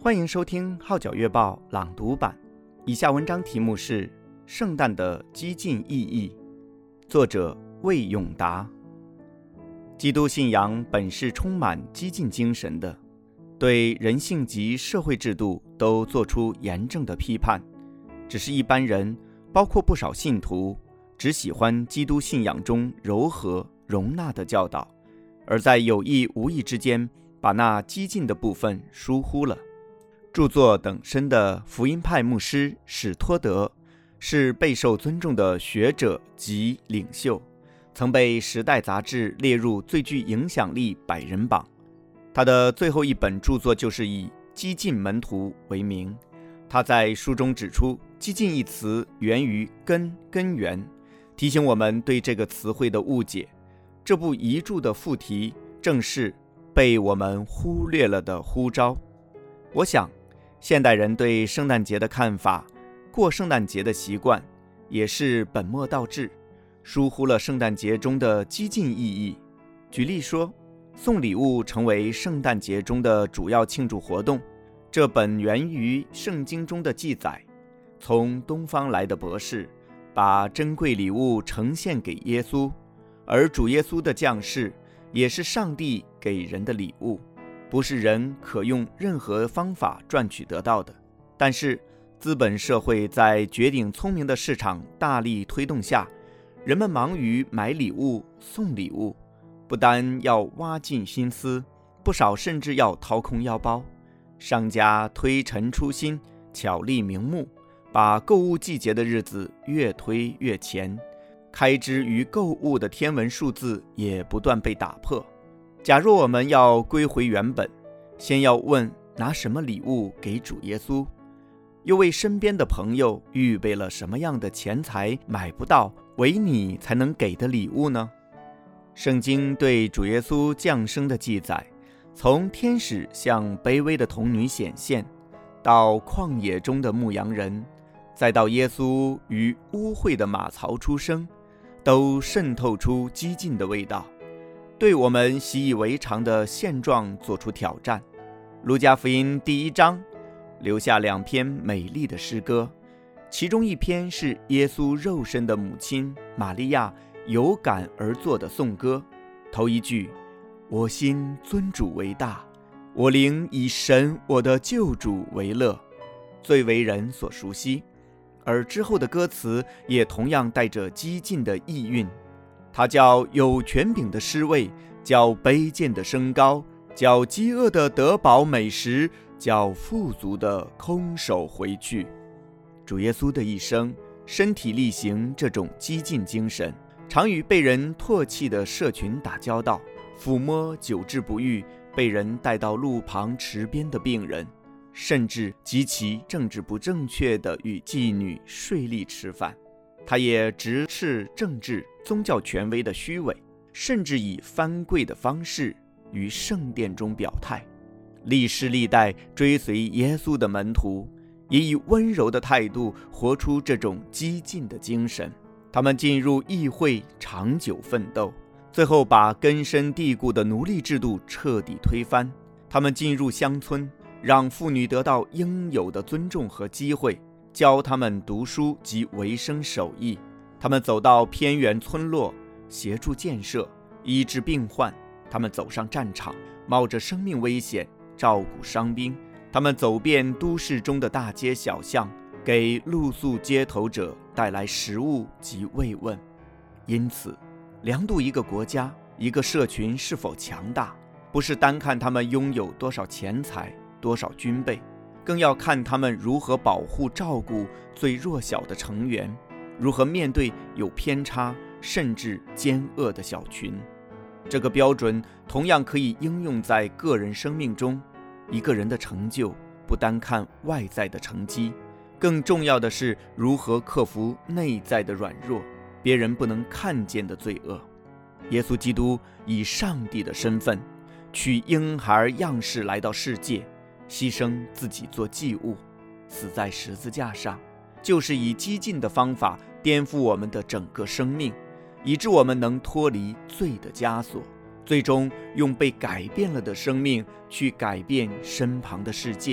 欢迎收听号角月报朗读版。以下文章题目是《圣诞的激进意义》，作者魏永达。基督信仰本是充满激进精神的，对人性及社会制度都做出严正的批判。只是一般人，包括不少信徒，只喜欢基督信仰中柔和容纳的教导，而在有意无意之间把那激进的部分疏忽了。著作等身的福音派牧师史托德是备受尊重的学者及领袖，曾被《时代》杂志列入最具影响力100人榜。他的最后一本著作就是以激进门徒为名。他在书中指出，激进一词源于根源，提醒我们对这个词汇的误解。这部遗著的副题正是被我们忽略了的呼召。我想现代人对圣诞节的看法，过圣诞节的习惯也是本末倒置，疏忽了圣诞节中的激进意义。举例说，送礼物成为圣诞节中的主要庆祝活动，这本源于圣经中的记载。从东方来的博士把珍贵礼物呈现给耶稣，而主耶稣的降世也是上帝给人的礼物，不是人可用任何方法赚取得到的。但是资本社会在绝顶聪明的市场大力推动下，人们忙于买礼物送礼物，不单要挖尽心思，不少甚至要掏空腰包。商家推陈出新，巧立名目，把购物季节的日子越推越前，开支于购物的天文数字也不断被打破。假若我们要归回原本，先要问拿什么礼物给主耶稣，又为身边的朋友预备了什么样的钱财买不到，唯你才能给的礼物呢？圣经对主耶稣降生的记载，从天使向卑微的童女显现，到旷野中的牧羊人，再到耶稣于污秽的马槽出生，都渗透出激进的味道，对我们习以为常的现状做出挑战。路加福音第1章留下2篇美丽的诗歌，其中一篇是耶稣肉身的母亲玛利亚有感而作的颂歌。头一句，我心尊主为大，我灵以神我的救主为乐，最为人所熟悉。而之后的歌词也同样带着激进的意蕴，它叫有权柄的失位，叫卑贱的升高，叫饥饿的得饱美食，叫富足的空手回去。主耶稣的一生身体力行这种激进精神，常与被人唾弃的社群打交道，抚摸久治不愈被人带到路旁池边的病人，甚至极其政治不正确地与妓女睡立吃饭。他也直斥政治宗教权威的虚伪，甚至以翻柜的方式于圣殿中表态。历世历代追随耶稣的门徒也以温柔的态度活出这种激进的精神。他们进入议会长久奋斗，最后把根深蒂固的奴隶制度彻底推翻。他们进入乡村，让妇女得到应有的尊重和机会，教他们读书及维生手艺。他们走到偏远村落，协助建设，医治病患。他们走上战场，冒着生命危险照顾伤兵。他们走遍都市中的大街小巷，给露宿街头者带来食物及慰问。因此，量度一个国家、一个社群是否强大，不是单看他们拥有多少钱财、多少军备，更要看他们如何保护照顾最弱小的成员，如何面对有偏差甚至奸恶的小群。这个标准同样可以应用在个人生命中。一个人的成就不单看外在的成绩，更重要的是如何克服内在的软弱，别人不能看见的罪恶。耶稣基督以上帝的身份，取婴孩样式来到世界，牺牲自己做祭物，死在十字架上，就是以激进的方法颠覆我们的整个生命，以致我们能脱离罪的枷锁，最终用被改变了的生命去改变身旁的世界，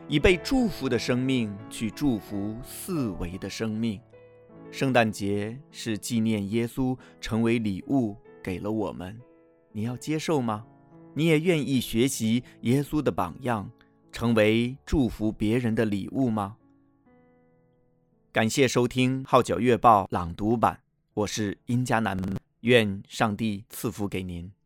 以被祝福的生命去祝福四维的生命。圣诞节是纪念耶稣成为礼物给了我们，你要接受吗？你也愿意学习耶稣的榜样，成为祝福别人的礼物吗？感谢收听号角月报朗读版，我是殷佳南，愿上帝赐福给您。